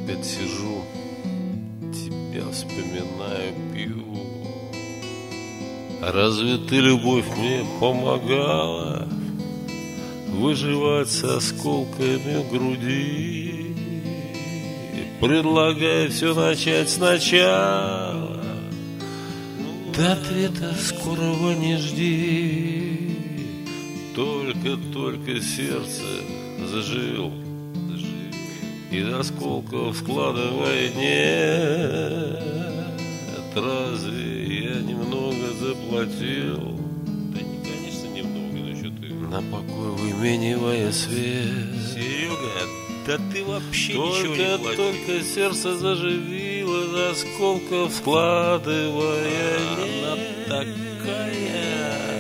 опять сижу, тебя вспоминаю, пью. Разве ты, любовь, мне помогала выживать с осколками в груди, предлагая все начать сначала? До ответа скорого не жди. Только сердце заживил, из осколков складывая нет. Разве я немного заплатил? Да не, конечно, немного, но что ты... На покой выменивая свет. Серега, да ты вообще ничего не платил. Только сердце заживило, из осколков складывая Она нет. такая...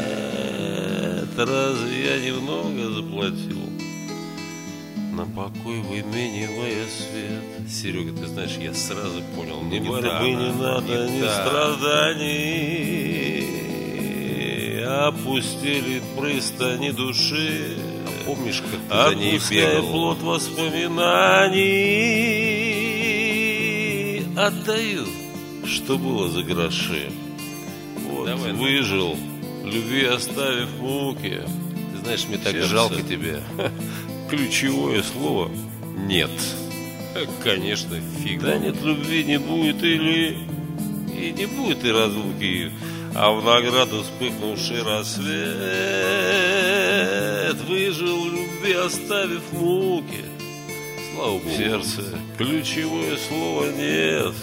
Разве я немного заплатил? На покой выменивая свет. Серега, ты знаешь, я сразу понял. Ни борьбы не надо, ни страданий. Опустили пристани души. А помнишь, как ты за ней бегал? Плод воспоминаний. Отдаю, что было за гроши. Вот, давай, выжил, любви оставив муки. Ты знаешь, мне так Сердце. жалко тебя. Ключевое слово «нет». Конечно, фиг. Да нет, любви не будет и не будет и разлуки, а в награду вспыхнувший рассвет выжил, любви оставив муки. Слава Богу. В сердце ключевое слово «нет».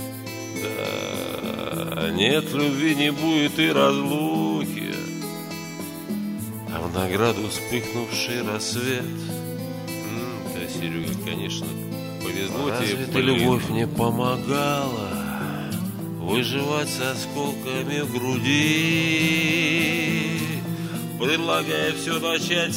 Да, нет, любви не будет и разлуки, а в награду вспыхнувший рассвет. Да, Серега, конечно, повезло Разве тебе. ты, любовь, мне помогала выживать с осколками в груди, предлагая все начать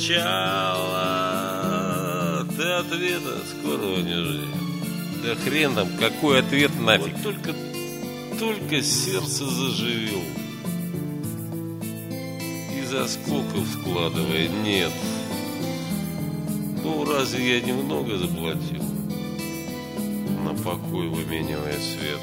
сначала? Ты ответа скорого не жди. Да хрен там, какой ответ нафиг. Вот только сердце заживил, из осколков складывая нет. Ну, разве я немного заплатил? На покой выменивая свет.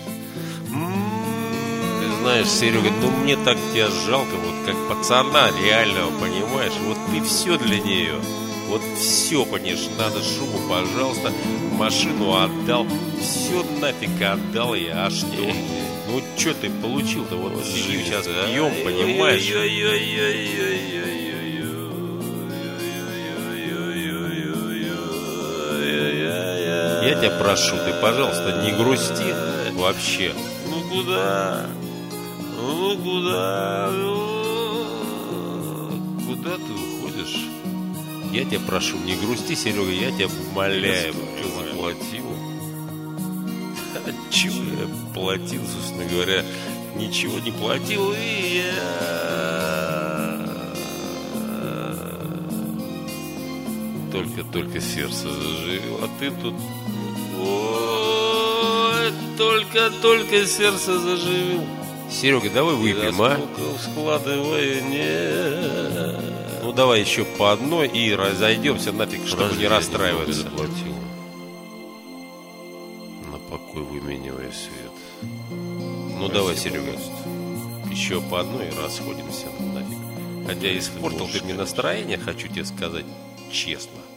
Ты знаешь, Серега, ну мне так тебя жалко, вот как пацана реального, понимаешь? Вот ты все для нее. Вот все, понимаешь, надо шубу, пожалуйста, машину отдал, все нафиг отдал я, а что? Ну что ты получил-то? Вот сидим сейчас пьем, понимаешь? Я тебя прошу, ты, пожалуйста, не грусти вообще. Ну куда? Ну куда? Куда ты уходишь? Я тебя прошу, не грусти, Серега, я тебя умоляю. Ты заплатил? А чего я платил, собственно говоря? Ничего не платил, и я... Только сердце заживил, а ты тут... Ой, только сердце заживил. Серега, давай выпьем, а? Складывая нет. Ну давай еще по одной и разойдемся нафиг, чтобы не расстраиваться. Заплатил. На покой выменивая свет. Ну давай, Серега, еще по одной и расходимся нафиг. Хотя испортил ты мне настроение, хочу тебе сказать честно.